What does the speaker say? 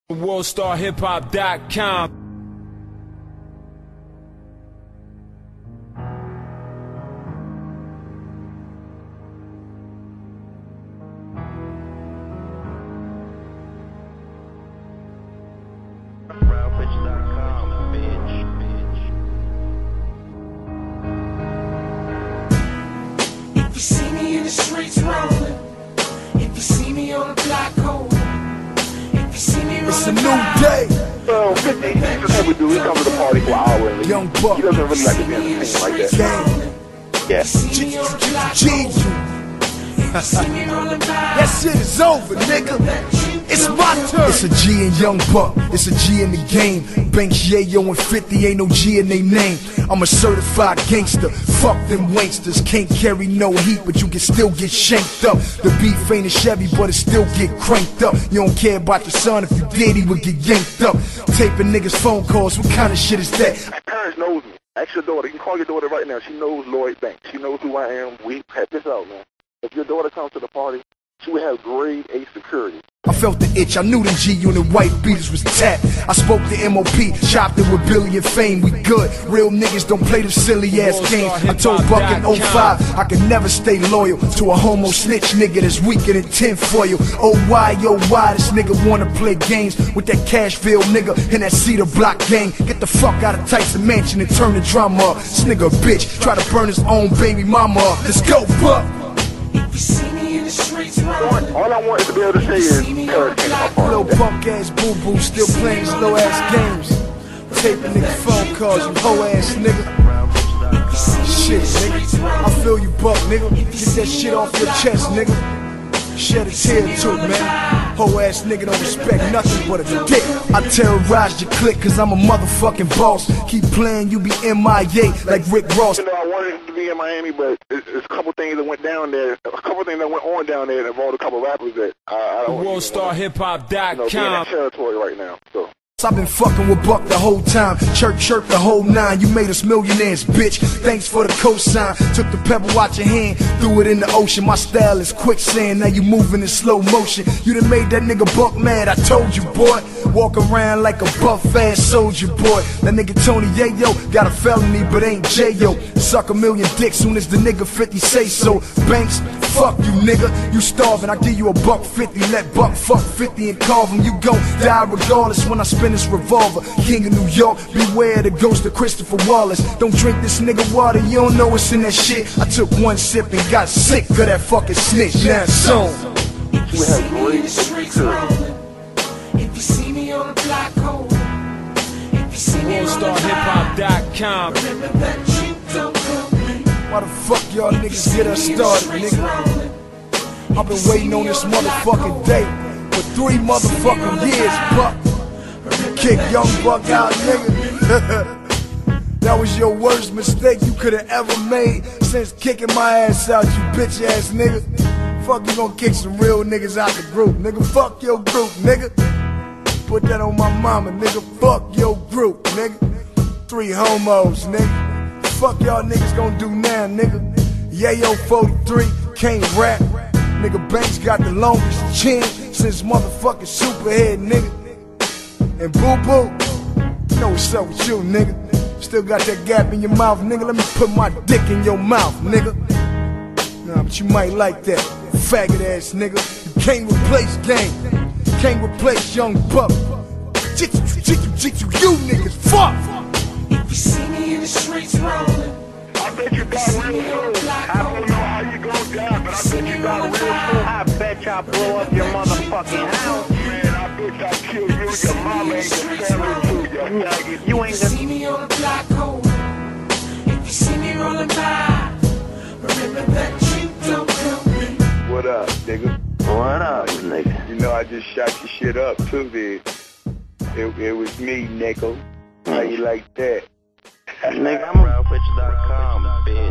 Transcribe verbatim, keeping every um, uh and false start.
world star hip hop dot com. If you see me in the streets rolling, if you see me on the block holding, if you see me rolling, it's a new day. So, fifty, this is what we do. We come to the party for an hour and leave. Young Buck. He doesn't really like to be entertained like that. Gang. Yeah. G. That shit is over, nigga. It's my turn. It's a G in Young Buck. It's a G in the game. Banks, Yayo, and fifty ain't no G in they name. I'm a certified gangster. Fuck them wanksters. Can't carry no heat, but you can still get shanked up. The beef ain't a Chevy, but it still get cranked up. You don't care about your son. If you did, he would get yanked up. Taping niggas' phone calls. What kind of shit is that? My parents knows me. Ask your daughter. You can call your daughter right now. She knows Lloyd Banks. She knows who I am. We had this out, man. If your daughter comes to the party, she would have grade A security. I felt the itch, I knew them G-Unit white beaters was tapped. I spoke to M O P, chopped it with Billy and Fame, we good. Real niggas don't play them silly ass games. I told Buck in oh five, I can never stay loyal to a homo snitch nigga that's weaker than tin foil. Oh why, yo why, this nigga wanna play games with that Cashville nigga and that Cedar Block gang. Get the fuck out of Tyson Mansion and turn the drama up. This nigga a bitch, try to burn his own baby mama up. Let's go, Buck! If you see me in the streets rolling, All I want is to be able to say is, Cuz came to my party. Little punk ass boo boo still playing his low ass games. Taping niggas phone calls, you hoe ass nigga. Shit, nigga. I feel you, Buck, nigga. Get that shit off your chest, nigga. Shed a tear too, man. Hoe ass nigga don't respect nothing but a dick. I terrorize your clique cause I'm a motherfucking boss. Keep playing, you be M I A like Rick Ross. You know, I wanted to be in Miami, but it's, it's a couple things that went down there. A couple things that went on down there that involved a couple rappers that I, I don't world star hip hop dot com. You know, be in that territory right now. So. I've been fucking with Buck the whole time. Chirp, chirp the whole nine. You made us millionaires, bitch. Thanks for the cosign. Took the pebble out your hand, threw it in the ocean. My style is quicksand. Now you moving in slow motion. You done made that nigga Buck mad. I told you, boy. Walk around like a buff-ass soldier, boy. That nigga Tony Yayo got a felony, but ain't J-Yo. Suck a million dicks soon as the nigga fifty say so. Banks, fuck you, nigga. You starving. I give you a buck fifty. Let Buck fuck fifty and carve him. You gon' die regardless when I spin this revolver. King of New York, beware the ghost of Christopher Wallace. Don't drink this nigga water, you don't know what's in that shit. I took one sip and got sick of that fucking snitch. Now it's on. if you see me in the streets rolling, if you see me on the block holding, if you see me world star rolling hip hop dot com. remember that you don't know me. Why the fuck y'all niggas get us started, nigga? I've been waiting on this motherfucking day for three motherfucking years, Buck. Kick Young Buck out, nigga. That was your worst mistake you could have ever made since kicking my ass out, you bitch ass nigga. Fuck, you gonna kick some real niggas out the group, nigga. Fuck your group, nigga. Put that on my mama, nigga. Fuck your group, nigga. Three homos, nigga. Fuck y'all niggas gonna do now, nigga. Yayo forty-three, can't rap. Nigga Banks got the longest chin since motherfucking Superhead, nigga. And boo boo, you know what's up with you, nigga. Still got that gap in your mouth, nigga. Let me put my dick in your mouth, nigga. Nah, but you might like that, faggot ass nigga. You can't replace game, can't replace Young Buck. Jitsu, jitsu, jitsu, you niggas, fuck. If you see me in the streets rolling, I bet you got real soon. I don't know how you gon' die, but I bet you got real soon. I bet y'all blow up your motherfucking house. Man, I bet I kill you, your mama and your family too, you faggot. You if ain't you gonna see me on the block holding, if you see me rolling by, remember that you don't know me. What up, nigga? What up, nigga? You know I just shot your shit up too, big. It, it was me, Nico. How you like that? Nigga, I'm Ralph Rich dot com, bitch.